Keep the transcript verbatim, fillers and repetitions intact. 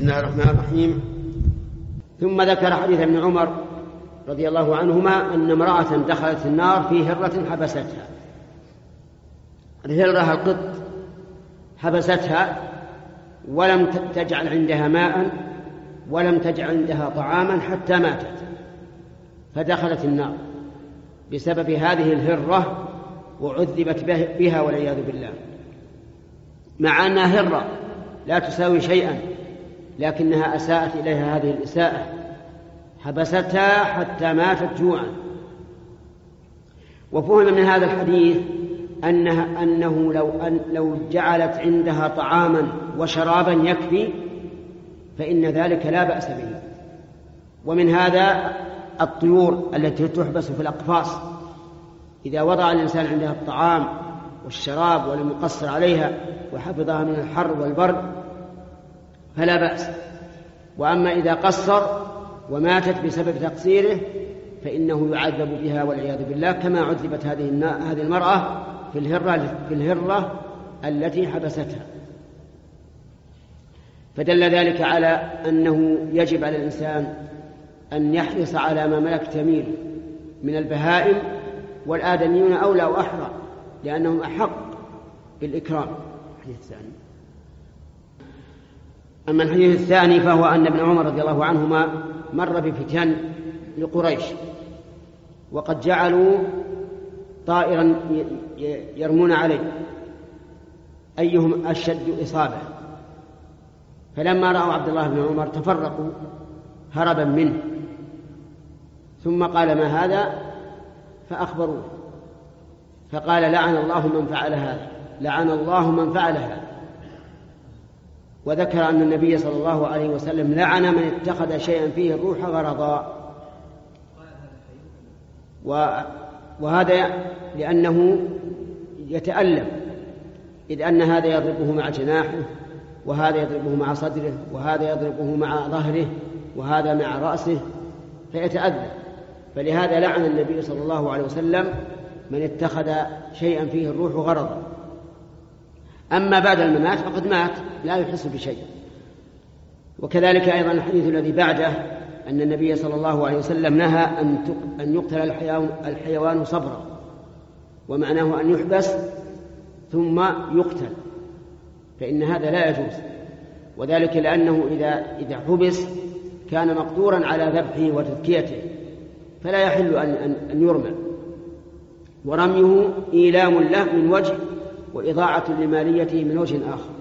الله الرحمن الرحيم. ثم ذكر حديث ابن عمر رضي الله عنهما أن امرأة دخلت النار في هرة حبستها. الهرة القط حبستها ولم تجعل عندها ماء ولم تجعل عندها طعاما حتى ماتت، فدخلت النار بسبب هذه الهرة وعذبت بها والعياذ بالله، مع أنها هرة لا تساوي شيئا، لكنها أساءت إليها هذه الإساءة، حبستها حتى ماتت جوعا. وفهم من هذا الحديث أنها أنه لو, أن لو جعلت عندها طعاما وشرابا يكفي فإن ذلك لا بأس به. ومن هذا الطيور التي تحبس في الأقفاص، إذا وضع الإنسان عندها الطعام والشراب ولم يقصر عليها وحفظها من الحر والبرد فلا بأس. وأما إذا قصر وماتت بسبب تقصيره فإنه يعذب بها والعياذ بالله، كما عذبت هذه هذه المرأة في الهرة في الهرة التي حبستها. فدل ذلك على أنه يجب على الإنسان أن يحرص على ما ملك يمينه من البهائم، والآدميون أولى وأحرى لأنهم أحق بالإكرام. الحديث الثاني. أما الحديث الثاني فهو أن ابن عمر رضي الله عنهما مر بفتن لقريش، وقد جعلوا طائرا يرمون عليه أيهم أشد إصابة، فلما رأوا عبد الله بن عمر تفرقوا هربا منه، ثم قال ما هذا؟ فأخبروه، فقال لعن الله من فعل هذا، لعن الله من فعل هذا. وذكر أن النبي صلى الله عليه وسلم لعن من اتخذ شيئا فيه الروح غرضا، وهذا لأنه يتألم، إذ أن هذا يضربه مع جناحه، وهذا يضربه مع صدره، وهذا يضربه مع ظهره، وهذا مع رأسه، فيتأذى. فلهذا لعن النبي صلى الله عليه وسلم من اتخذ شيئا فيه الروح غرضا. أما بعد الممات فقد مات لا يحس بشيء. وكذلك أيضا الحديث الذي بعده أن النبي صلى الله عليه وسلم نهى أن يقتل الحيوان صبرا، ومعناه أن يحبس ثم يقتل، فإن هذا لا يجوز، وذلك لأنه إذا إذا حبس كان مقدورا على ذبحه وتذكيته، فلا يحل أن أن يرمى، ورميه إيلام له من وجه وإضاعة لماليته من وجه آخر.